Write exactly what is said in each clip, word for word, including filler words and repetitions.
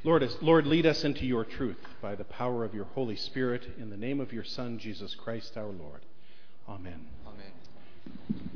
Lord, Lord, lead us into your truth by the power of your Holy Spirit, in the name of your Son, Jesus Christ our Lord. Amen. Amen.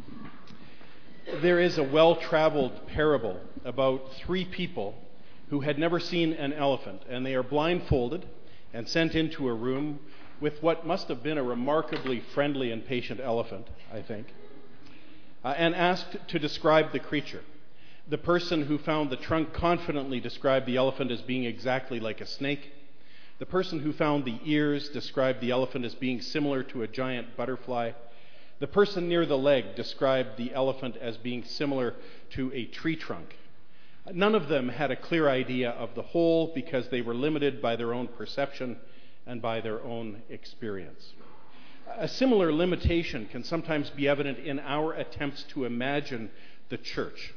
There is a well-traveled parable about three people who had never seen an elephant, and they are blindfolded and sent into a room with what must have been a remarkably friendly and patient elephant, I think, uh, and asked to describe the creature. The person who found the trunk confidently described the elephant as being exactly like a snake. The person who found the ears described the elephant as being similar to a giant butterfly. The person near the leg described the elephant as being similar to a tree trunk. None of them had a clear idea of the whole because they were limited by their own perception and by their own experience. A similar limitation can sometimes be evident in our attempts to imagine the church.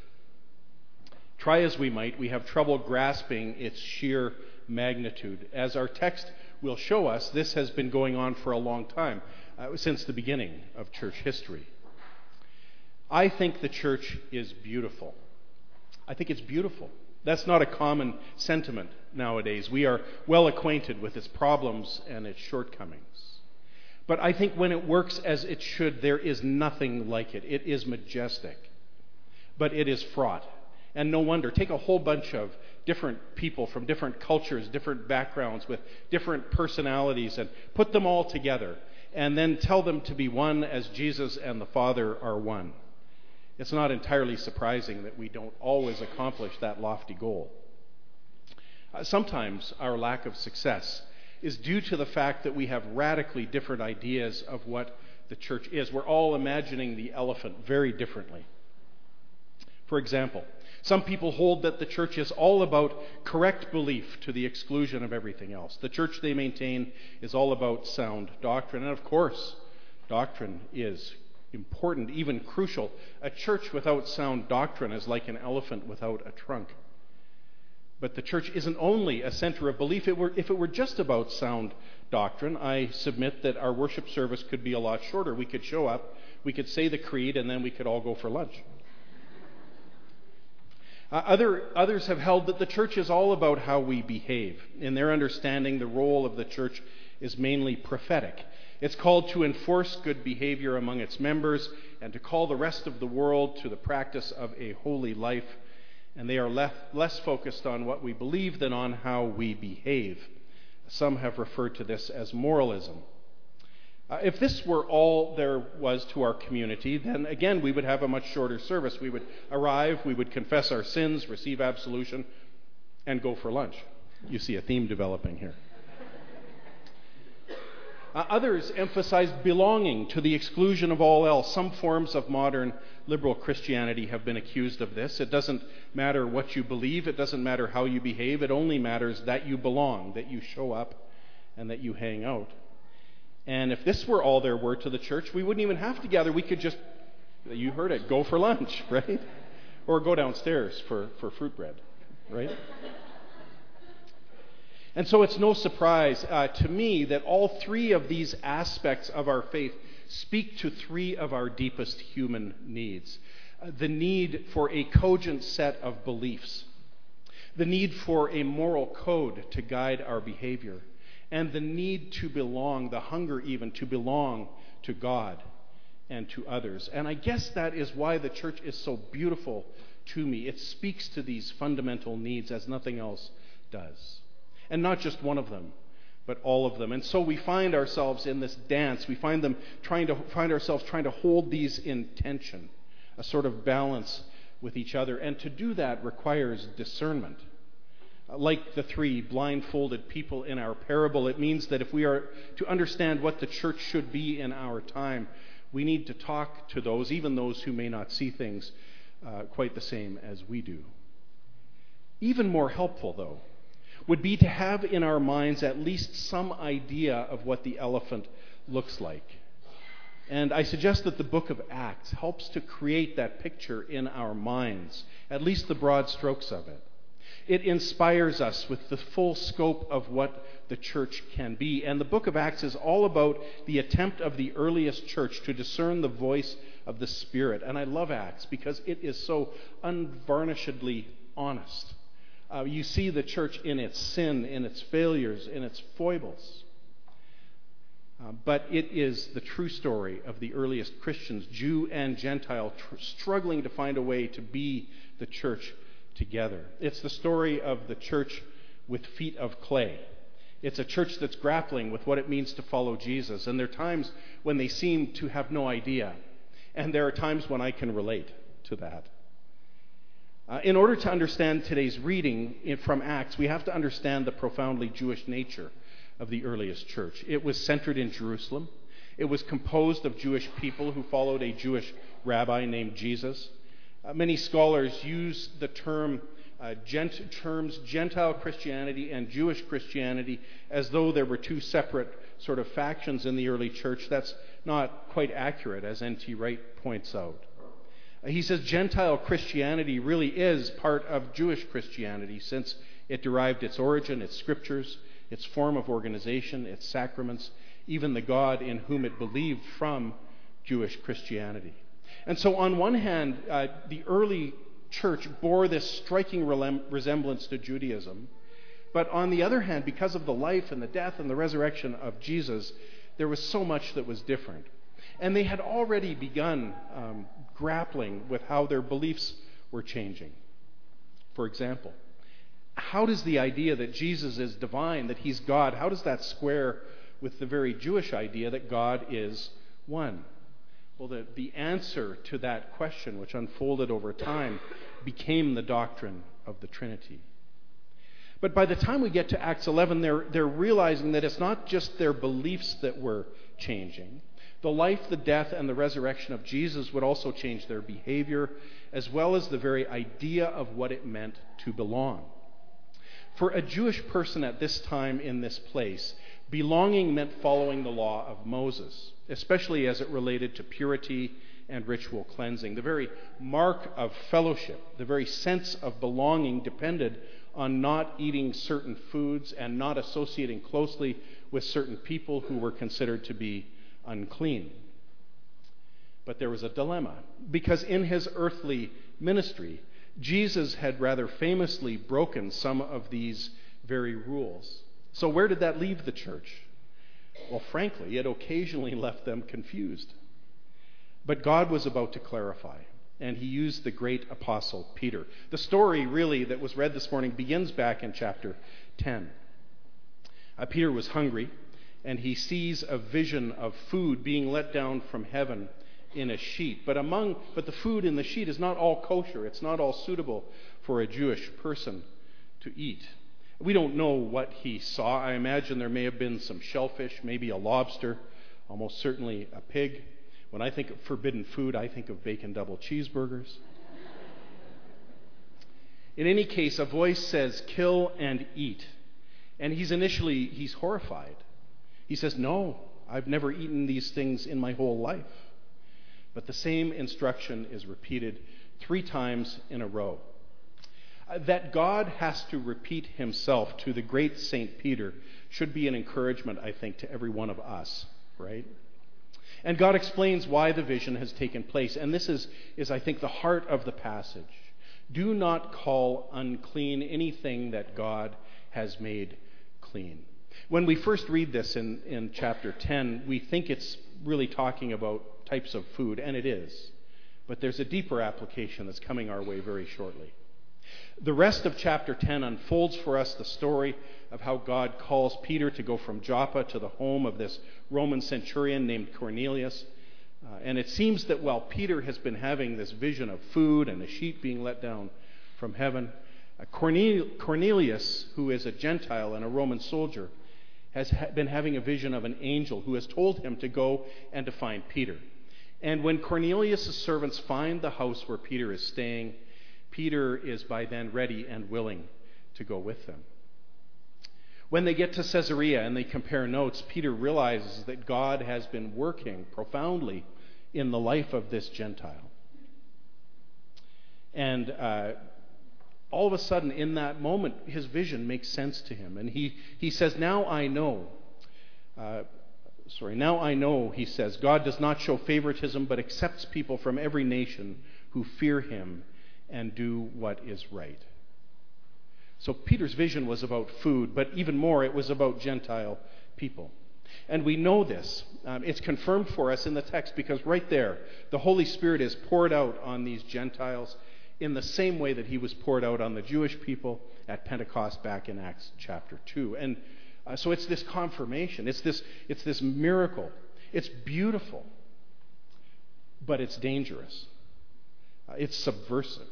Try as we might, we have trouble grasping its sheer magnitude. As our text will show us, this has been going on for a long time, uh, since the beginning of church history. I think the church is beautiful. I think it's beautiful. That's not a common sentiment nowadays. We are well acquainted with its problems and its shortcomings. But I think when it works as it should, there is nothing like it. It is majestic, but it is fraught. And no wonder. Take a whole bunch of different people from different cultures, different backgrounds, with different personalities, and put them all together, and then tell them to be one as Jesus and the Father are one. It's not entirely surprising that we don't always accomplish that lofty goal. Uh, sometimes our lack of success is due to the fact that we have radically different ideas of what the church is. We're all imagining the elephant very differently. For example, some people hold that the church is all about correct belief to the exclusion of everything else. The church, they maintain, is all about sound doctrine. And of course, doctrine is important, even crucial. A church without sound doctrine is like an elephant without a trunk. But the church isn't only a center of belief. It were, if it were just about sound doctrine, I submit that our worship service could be a lot shorter. We could show up, we could say the creed, and then we could all go for lunch. Uh, other, others have held that the church is all about how we behave. In their understanding, the role of the church is mainly prophetic. It's called to enforce good behavior among its members and to call the rest of the world to the practice of a holy life. And they are less, less focused on what we believe than on how we behave. Some have referred to this as moralism. Uh, if this were all there was to our community, then again we would have a much shorter service. We would arrive, we would confess our sins, receive absolution, and go for lunch. You see a theme developing here. Uh, others emphasize belonging to the exclusion of all else. Some forms of modern liberal Christianity have been accused of this. It doesn't matter what you believe, it doesn't matter how you behave, it only matters that you belong, that you show up, and that you hang out. And if this were all there were to the church, we wouldn't even have to gather. We could just, you heard it, go for lunch, right? Or go downstairs for, for fruit bread, right? And so it's no surprise uh, to me that all three of these aspects of our faith speak to three of our deepest human needs. Uh, the need for a cogent set of beliefs, the need for a moral code to guide our behavior, and the need to belong, the hunger even to belong to God and to others. And I guess that is why the church is so beautiful to me. It speaks to these fundamental needs as nothing else does. And not just one of them, but all of them. And so we find ourselves in this dance. We find them trying to find ourselves trying to hold these in tension, a sort of balance with each other. And to do that requires discernment. Like the three blindfolded people in our parable, it means that if we are to understand what the church should be in our time, we need to talk to those, even those who may not see things uh, quite the same as we do. Even more helpful, though, would be to have in our minds at least some idea of what the elephant looks like. And I suggest that the book of Acts helps to create that picture in our minds, at least the broad strokes of it. It inspires us with the full scope of what the church can be. And the book of Acts is all about the attempt of the earliest church to discern the voice of the Spirit. And I love Acts because it is so unvarnishedly honest. Uh, you see the church in its sin, in its failures, in its foibles. Uh, but it is the true story of the earliest Christians, Jew and Gentile, tr- struggling to find a way to be the church together. It's the story of the church with feet of clay. It's a church that's grappling with what it means to follow Jesus. And there are times when they seem to have no idea. And there are times when I can relate to that. Uh, in order to understand today's reading in, from Acts, we have to understand the profoundly Jewish nature of the earliest church. It was centered in Jerusalem. It was composed of Jewish people who followed a Jewish rabbi named Jesus. Uh, many scholars use the term uh, gent- terms Gentile Christianity and Jewish Christianity as though there were two separate sort of factions in the early church. That's not quite accurate, as N T Wright points out. Uh, he says Gentile Christianity really is part of Jewish Christianity, since it derived its origin, its scriptures, its form of organization, its sacraments, even the God in whom it believed, from Jewish Christianity. And so on one hand, uh, the early church bore this striking relem- resemblance to Judaism. But on the other hand, because of the life and the death and the resurrection of Jesus, there was so much that was different. And they had already begun um, grappling with how their beliefs were changing. For example, how does the idea that Jesus is divine, that he's God, how does that square with the very Jewish idea that God is one? Well, the, the answer to that question, which unfolded over time, became the doctrine of the Trinity. But by the time we get to Acts eleven, they're, they're realizing that it's not just their beliefs that were changing. The life, the death, and the resurrection of Jesus would also change their behavior, as well as the very idea of what it meant to belong. For a Jewish person at this time in this place, belonging meant following the law of Moses, especially as it related to purity and ritual cleansing. The very mark of fellowship, the very sense of belonging, depended on not eating certain foods and not associating closely with certain people who were considered to be unclean. But there was a dilemma, because in his earthly ministry, Jesus had rather famously broken some of these very rules. So where did that leave the church? Well, frankly, it occasionally left them confused. But God was about to clarify, and he used the great apostle Peter. The story, really, that was read this morning begins back in chapter ten. Uh, Peter was hungry, and he sees a vision of food being let down from heaven in a sheet. But among but the food in the sheet is not all kosher. It's not all suitable for a Jewish person to eat. We don't know what he saw. I imagine there may have been some shellfish, maybe a lobster, almost certainly a pig. When I think of forbidden food, I think of bacon double cheeseburgers. In any case, a voice says, "Kill and eat." And he's initially, he's horrified. He says, "No, I've never eaten these things in my whole life." But the same instruction is repeated three times in a row. Uh, that God has to repeat himself to the great Saint Peter should be an encouragement, I think, to every one of us, right? And God explains why the vision has taken place. And this is, is, I think, the heart of the passage. Do not call unclean anything that God has made clean. When we first read this in, in chapter ten, we think it's really talking about types of food, and it is. But there's a deeper application that's coming our way very shortly. The rest of chapter ten unfolds for us the story of how God calls Peter to go from Joppa to the home of this Roman centurion named Cornelius. Uh, and it seems that while Peter has been having this vision of food and a sheet being let down from heaven, uh, Cornel- Cornelius, who is a Gentile and a Roman soldier, has ha- been having a vision of an angel who has told him to go and to find Peter. And when Cornelius' servants find the house where Peter is staying, Peter is by then ready and willing to go with them. When they get to Caesarea and they compare notes, Peter realizes that God has been working profoundly in the life of this Gentile. And uh, all of a sudden, in that moment, his vision makes sense to him. And he, he says, now I know, uh, sorry, now I know, he says, God does not show favoritism, but accepts people from every nation who fear him and do what is right. So Peter's vision was about food, but even more, it was about Gentile people. And we know this. Um, it's confirmed for us in the text because right there, the Holy Spirit is poured out on these Gentiles in the same way that he was poured out on the Jewish people at Pentecost back in Acts chapter two. And uh, so it's this confirmation. It's this, it's this miracle. It's beautiful, but it's dangerous. Uh, it's subversive.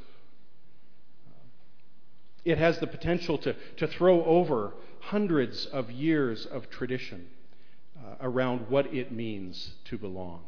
It has the potential to, to throw over hundreds of years of tradition uh, around what it means to belong.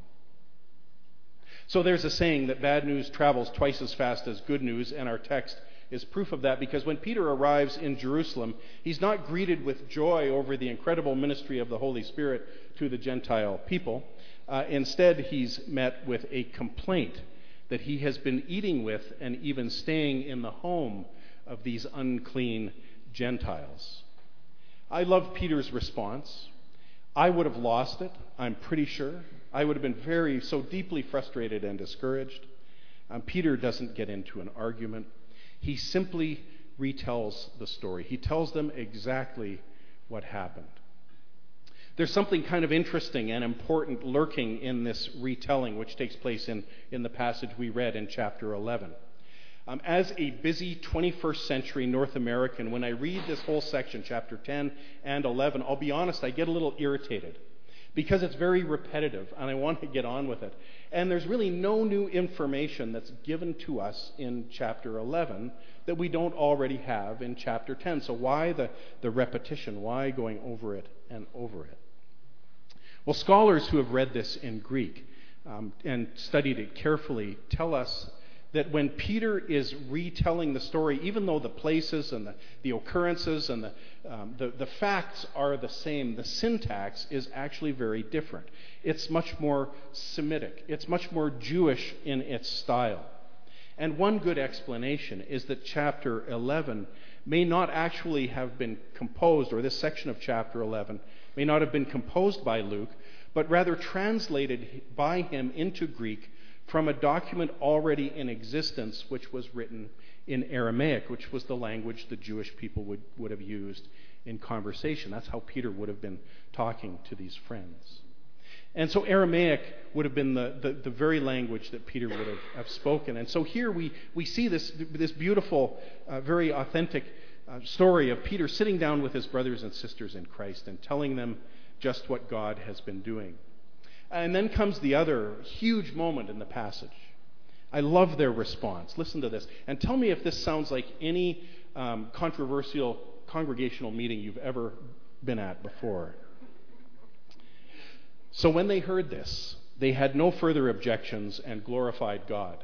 So there's a saying that bad news travels twice as fast as good news, and our text is proof of that, because when Peter arrives in Jerusalem, he's not greeted with joy over the incredible ministry of the Holy Spirit to the Gentile people. Uh, instead, he's met with a complaint that he has been eating with and even staying in the home of these unclean Gentiles. I love Peter's response. I would have lost it, I'm pretty sure. I would have been very, so deeply frustrated and discouraged. Um, Peter doesn't get into an argument. He simply retells the story. He tells them exactly what happened. There's something kind of interesting and important lurking in this retelling, which takes place in, in the passage we read in chapter eleven. Um, as a busy twenty-first century North American, when I read this whole section, chapter ten and eleven, I'll be honest, I get a little irritated because it's very repetitive and I want to get on with it. And there's really no new information that's given to us in chapter eleven that we don't already have in chapter ten. So why the, the repetition? Why going over it and over it? Well, scholars who have read this in Greek um, and studied it carefully tell us that when Peter is retelling the story, even though the places and the, the occurrences and the, um, the, the facts are the same, the syntax is actually very different. It's much more Semitic. It's much more Jewish in its style. And one good explanation is that chapter eleven may not actually have been composed, or this section of chapter eleven may not have been composed by Luke, but rather translated by him into Greek from a document already in existence, which was written in Aramaic, which was the language the Jewish people would, would have used in conversation. That's how Peter would have been talking to these friends. And so Aramaic would have been the, the, the very language that Peter would have, have spoken. And so here we, we see this, this beautiful, uh, very authentic uh, story of Peter sitting down with his brothers and sisters in Christ and telling them just what God has been doing. And then comes the other huge moment in the passage. I love their response. Listen to this. And tell me if this sounds like any um, controversial congregational meeting you've ever been at before. So when they heard this, they had no further objections and glorified God.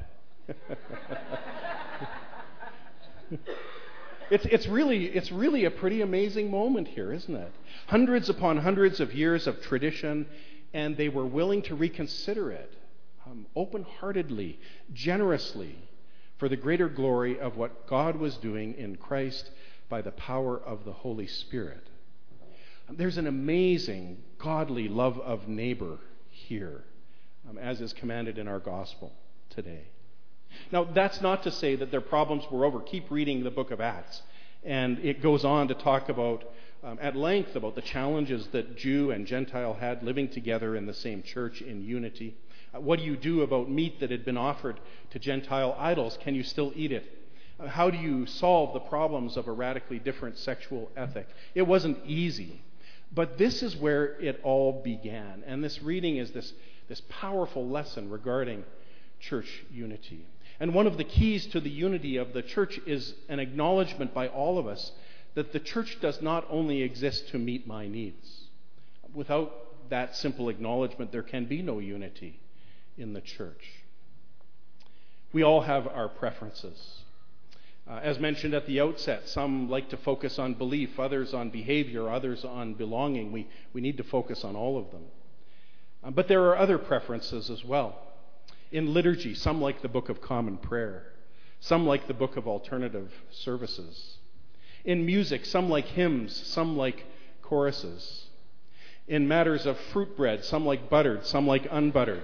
It's, it's, really, it's really a pretty amazing moment here, isn't it? Hundreds upon hundreds of years of tradition, and they were willing to reconsider it um, open-heartedly, generously, for the greater glory of what God was doing in Christ by the power of the Holy Spirit. There's an amazing godly love of neighbor here, um, as is commanded in our gospel today. Now, that's not to say that their problems were over. Keep reading the book of Acts, and it goes on to talk about Um, at length about the challenges that Jew and Gentile had living together in the same church in unity. Uh, what do you do about meat that had been offered to Gentile idols? Can you still eat it? Uh, how do you solve the problems of a radically different sexual ethic? It wasn't easy, but this is where it all began. And this reading is this, this powerful lesson regarding church unity. And one of the keys to the unity of the church is an acknowledgement by all of us that the church does not only exist to meet my needs. Without that simple acknowledgement, there can be no unity in the church. We all have our preferences. Uh, as mentioned at the outset, some like to focus on belief, others on behavior, others on belonging. We, we need to focus on all of them. Uh, but there are other preferences as well. In liturgy, some like the Book of Common Prayer. Some like the Book of Alternative Services. In music, some like hymns, some like choruses. In matters of fruit bread, some like buttered, some like unbuttered.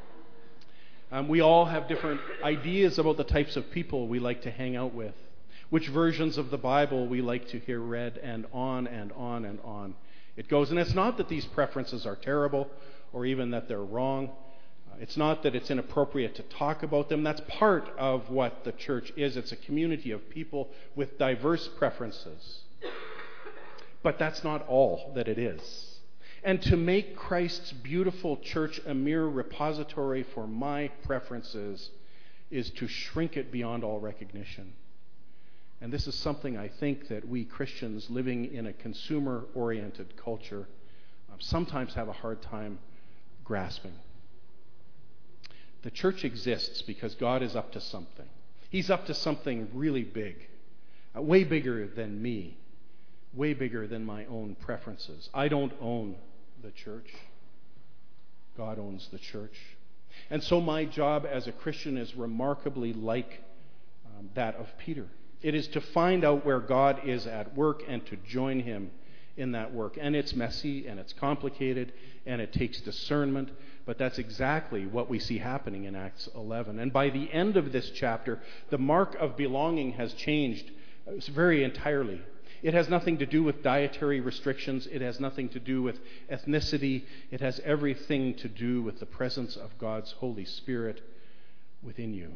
Um, we all have different ideas about the types of people we like to hang out with. which versions of the Bible we like to hear read, and on and on and on it goes. And it's not that these preferences are terrible or even that they're wrong. Uh, It's not that it's inappropriate to talk about them. That's part of what the church is. It's a community of people with diverse preferences. But that's not all that it is. And to make Christ's beautiful church a mere repository for my preferences is to shrink it beyond all recognition. And this is something I think that we Christians living in a consumer-oriented culture uh, sometimes have a hard time grasping. The church exists because God is up to something. He's up to something really big, uh, way bigger than me, way bigger than my own preferences. I don't own the church. God owns the church. And so my job as a Christian is remarkably like um, that of Peter. It is to find out where God is at work and to join him in that work. And it's messy and it's complicated and it takes discernment, but that's exactly what we see happening in Acts eleven. And by the end of this chapter, the mark of belonging has changed very entirely. It has nothing to do with dietary restrictions. It has nothing to do with ethnicity. It has everything to do with the presence of God's Holy Spirit within you.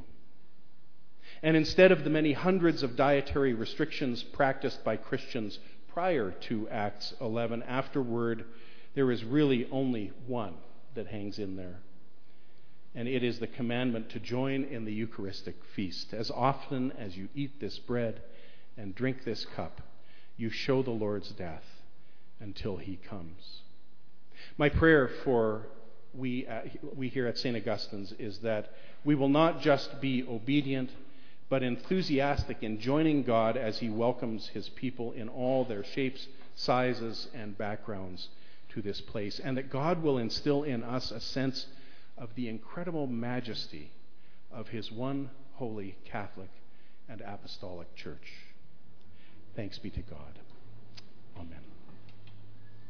And instead of the many hundreds of dietary restrictions practiced by Christians prior to Acts eleven, afterward, there is really only one that hangs in there. And it is the commandment to join in the Eucharistic feast. As often as you eat this bread and drink this cup, you show the Lord's death until he comes. My prayer for we, uh, we here at Saint Augustine's is that we will not just be obedient, but enthusiastic in joining God as he welcomes his people in all their shapes, sizes, and backgrounds to this place, and that God will instill in us a sense of the incredible majesty of his one holy Catholic and Apostolic Church. Thanks be to God. Amen.